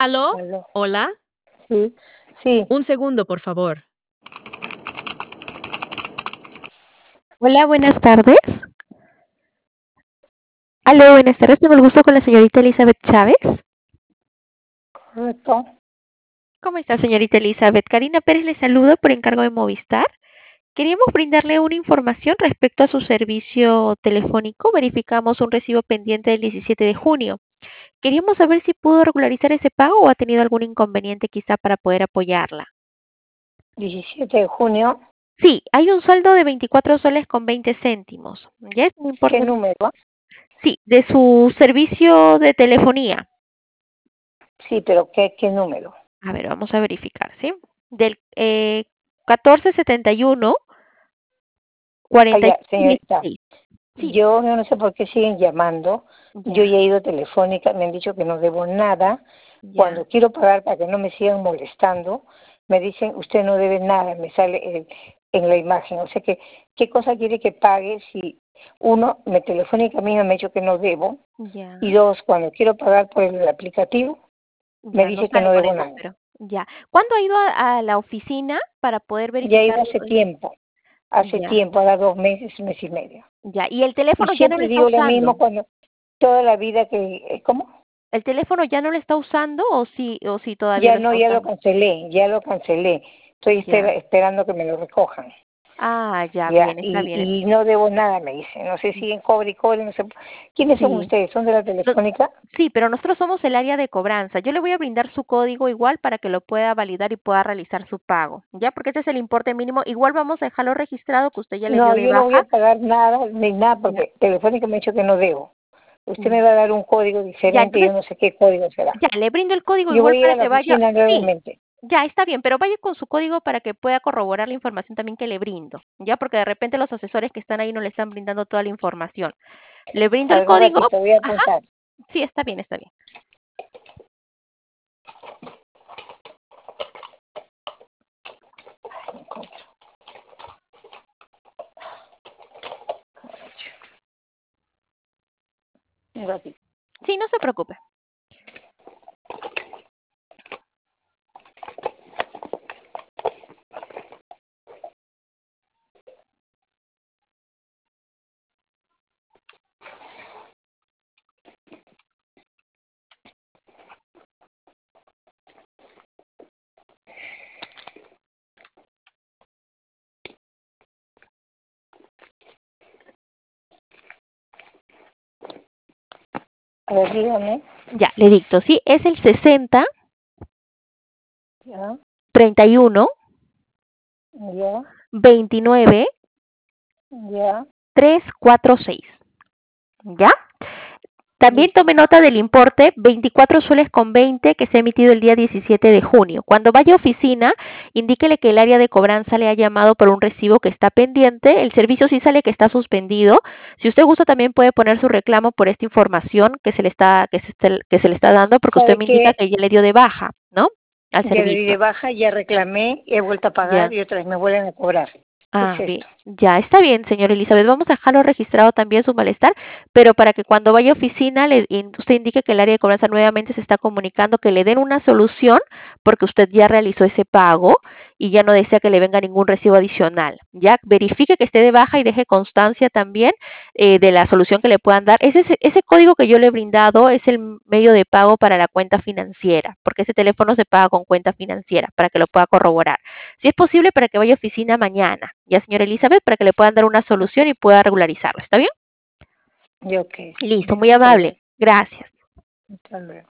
¿Aló? Aló. Hola. Sí, sí. Un segundo, por favor. Hola, buenas tardes. Aló, buenas tardes. Tengo el gusto con la señorita Elizabeth Chávez. Correcto. ¿Cómo está, señorita Elizabeth? Karina Pérez le saluda por encargo de Movistar. Queríamos brindarle una información respecto a su servicio telefónico. Verificamos un recibo pendiente del 17 de junio. Queríamos saber si pudo regularizar ese pago o ha tenido algún inconveniente quizá para poder apoyarla. 17 de junio. Sí, hay un saldo de 24 soles con 20 céntimos. ¿Ya es? No ¿Qué importa. número? Sí, de su servicio de telefonía. Sí, pero ¿qué número? A ver, vamos a verificar, ¿sí? Del 1471 Ah, ya, 41 señorita. 16. Sí, Yo no sé por qué siguen llamando. Yo ya, ya he ido a Telefónica, me han dicho que no debo nada. ya. Cuando quiero pagar para que no me sigan molestando, me dicen, usted no debe nada, me sale en la imagen. O sea que, ¿qué cosa quiere que pague si uno, Telefónica a mí me ha dicho que no debo, Ya, y dos, cuando quiero pagar por el aplicativo, me ya, no dice que sale no con debo el nada? número. Ya. ¿Cuándo ha ido a la oficina para poder Ya he verificar? ido hace Ya, tiempo, ahora 2 meses, mes y medio. ya. ¿Y el Y teléfono ya no lo siempre está digo lo mismo usando? cuando toda la vida que, ¿cómo? ¿El teléfono ya no lo está usando o sí todavía Ya lo no, está ya lo usando? cancelé, ya lo cancelé. Estoy Ya. esperando que me lo recojan. Ah, ya, Ya, bien, está bien. y no debo nada, me dicen. No sé, siguen cobre y cobre, no sé. ¿Quiénes son Sí. ustedes? ¿Son de la No- Telefónica? Sí, pero nosotros somos el área de cobranza. Yo le voy a brindar su código igual para que lo pueda validar y pueda realizar su pago, ¿ya? Porque ese es el importe mínimo. Igual vamos a dejarlo registrado que usted ya le dio No, de yo no voy a baja. pagar nada, ni nada, Ya. porque Telefónica me ha dicho que no debo. Usted Mm. me va a dar un código Ya, diferente, yo entonces, no sé qué código será. ya, le brindo el código Yo igual voy a ir para a la que vaya. oficina Sí, nuevamente. ya, está bien, pero vaya con su código para que pueda corroborar la información también que le brindo, ¿ya? Porque de repente los asesores que están ahí no le están brindando toda la información. Le brindo A el ver, un código. ratito, voy a Ajá, apuntar. sí, está bien, está bien. Un ratito. Sí, no se preocupe. A ver, dígame. Ya, le dicto, sí, es el 60 Ya, 31 ya, 29 ya. 346. ¿Ya? También Listo. tome nota del importe 24 soles con 20 que se ha emitido el día 17 de junio. Cuando vaya a oficina, indíquele que el área de cobranza le ha llamado por un recibo que está pendiente. El servicio sí sale que está suspendido. Si usted gusta, también puede poner su reclamo por esta información que se le está, que se le está dando, porque usted ¿Sabe me indica qué? que ya le dio de baja, ¿no? Al Ya le di de servicio. baja, ya reclamé, he vuelto a pagar Ya. y otra vez me vuelven a cobrar. ¿Qué es Ah, bien. esto? Ya, está bien, señor Elizabeth. Vamos a dejarlo registrado también su malestar, pero para que cuando vaya a oficina usted indique que el área de cobranza nuevamente se está comunicando, que le den una solución, porque usted ya realizó ese pago y ya no desea que le venga ningún recibo adicional. Ya verifique que esté de baja y deje constancia también de la solución que le puedan dar. Ese código que yo le he brindado es el medio de pago para la cuenta financiera, porque ese teléfono se paga con cuenta financiera, para que lo pueda corroborar. Si es posible, para que vaya a oficina mañana, ya señora Elizabeth, para que le puedan dar una solución y pueda regularizarlo. ¿Está bien? Yo, ok. Listo, Bien, muy hasta luego. amable. Gracias. Hasta luego.